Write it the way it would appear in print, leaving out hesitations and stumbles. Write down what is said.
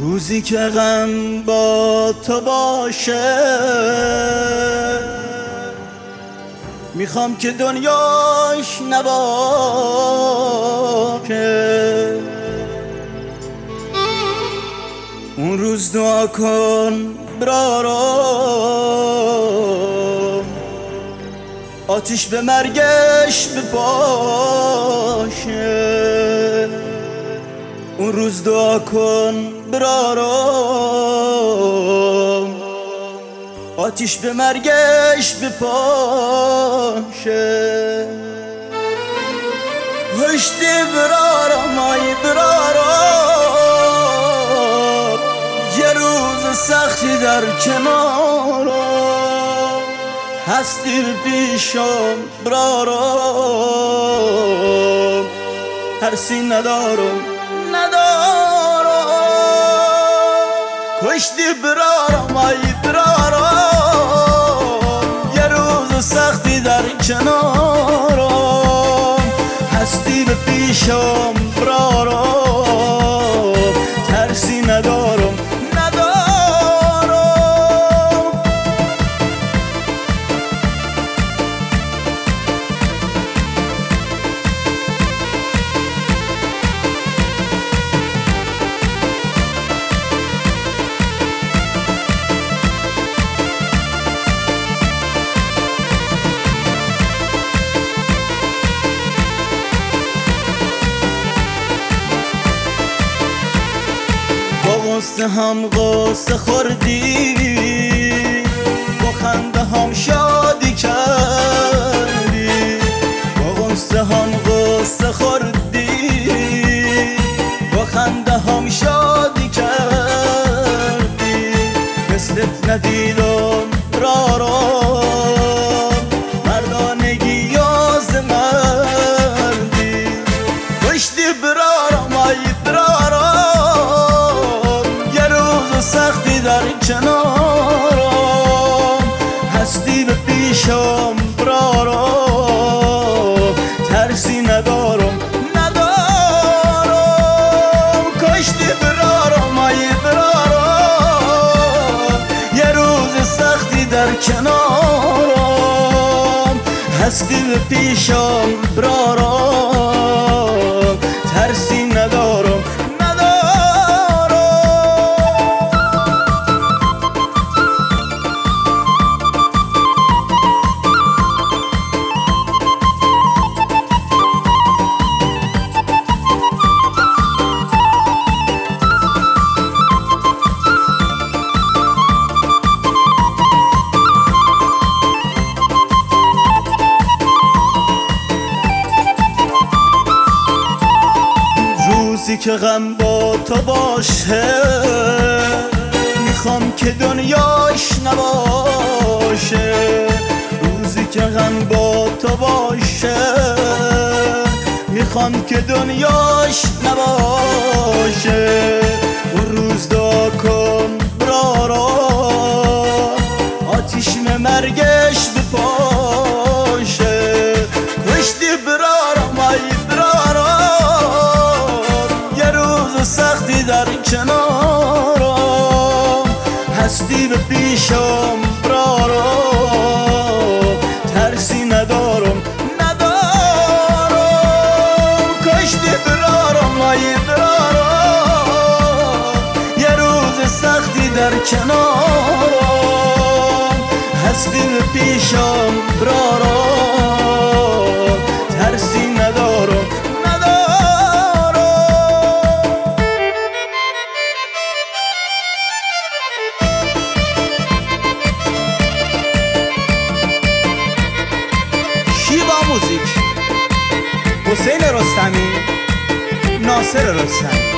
روزی که غم با تو باشه میخوام که دنیاش نباشه. اون روز دعا کن برارم آتیش به مرگش بپاشه. اون روز دعا کن برارم آتیش به مرگش بپاشه. هشتی برارم آی برارم یه روز سختی در کنارم هستی پیشم برارم ترسی ندارم کشتی برارم آی برارم یه روز سختی در کنارم هستی به پیشم برارم ترسی ندارم قصه هم قصه خوردی با خنده هم شادی کردی. با قصه هم قصه خوردی با خنده هم شادی کردی. مثلت ندیدم برارم مردانگی یاز مردی. کشتی برارم آی برارم سختی در کنارم هستی به پیشم برارم ترسی ندارم کشتی برارم آی برارم یه روز سختی در کنارم هستی به پیشم برارم ترسی ندارم روزی که غم با تو باشه میخوام که دنیاش نباشه. روزی که غم با تو باشه میخوام که دنیاش نباشه. اون روز دعا کن برارم آتیش به مرگش بپاشه. کشتی برارم آی سختی در کنارم هستی به پیشم برارم ترسی ندارم کشتی برارم آی برارم یه روز سختی در کنارم هستی به پیشم برارم ترسی ندارم موزیک حسین رستمی، ناصر رستمی.